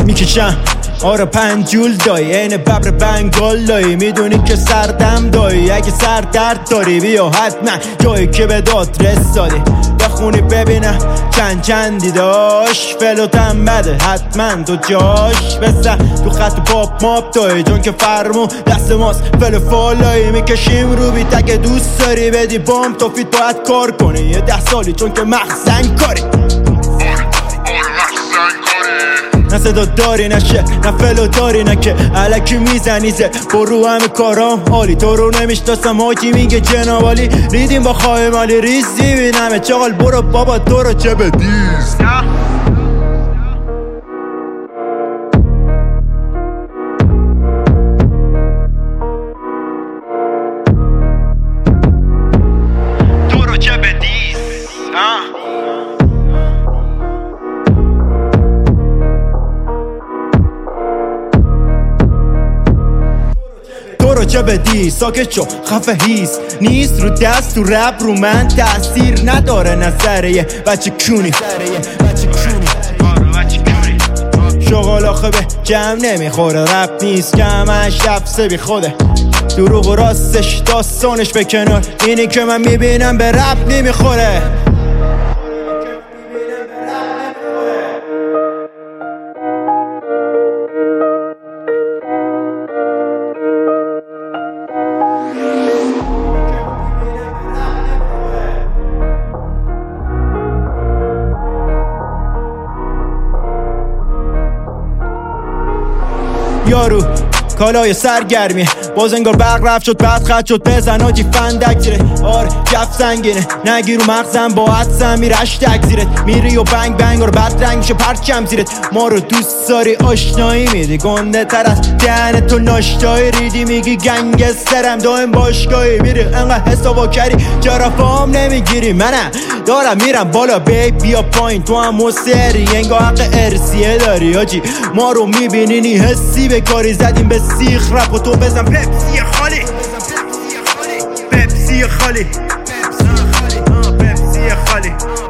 میکشم آره پنجول دایی عین ببر بنگال دایی میدونی که سردم دایی اگه سر درد داری بیا حتما جایی که به داد رسالی بخونی ببینم چندی داشت فلوتم بده حتما تو جاش بسن تو خط پاپ ماب دایی چون که فرمون دست ماست فل فالایی میکشیم رو بیت اگه دوست داری بدی بام تو فیت باید کار کنی یه 10 سالی چون که مخزن کاری نه صدا داری نشه نه فلو داری نکه علکی میزنیزه برو همه کارام حالی تو رو نمیشتاسم حاجی میگه جنابالی ریدیم با خواهی مالی ریزی بینمه چاقال برو بابا تو رو چه بدیز تو رو چه بدیز تو رو چه بدی ساکت شو خفه هیست نیست رو دست تو رپ رو من تأثیر نداره نظره یه بچه کونی شغال آخه به جمع نمیخوره رپ نیست که همش لفظه بی خوده دروغ و راستش داستانش به کنار اینی که من میبینم به رپ نمیخوره یارو کالای سرگرمی باز انگار برق رفت شد بعد خط شد بزن آجی فندک زیره آره جف سنگینه نگیر رو مغزم با حدسم میره اشتک زیرت میری و بنگ بنگ رو بد رنگ میشه پرچم زیرت ما رو دوست داری آشنایی میدی گنده تر از دهن تو ناشتایی ریدی میگی گنگسترم دائم باشگاهی میری انقدر حسابا کری چرا فام نمیگیری منم دارم میرم بالا بیا پایین تو هم مصری انگار حق ارسیه داری آجی ما رو میبینی نی حسی به کاری زدیم به سیخ رپ و تو بزن پپسی خالی پپسی خالی